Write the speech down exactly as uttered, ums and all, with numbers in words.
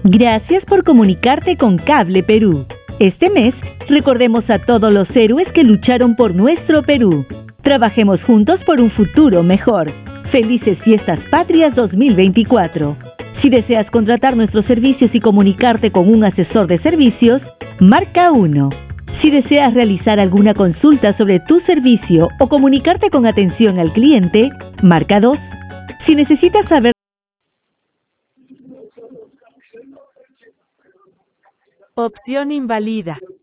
Gracias por comunicarte con Cable Perú. Este mes, recordemos a todos los héroes que lucharon por nuestro Perú. Trabajemos juntos por un futuro mejor. Felices Fiestas Patrias dos mil veinticuatro. Si deseas contratar nuestros servicios y comunicarte con un asesor de servicios, marca uno. Si deseas realizar alguna consulta sobre tu servicio o comunicarte con atención al cliente, marca dos. Si necesitas saber Opción invalida.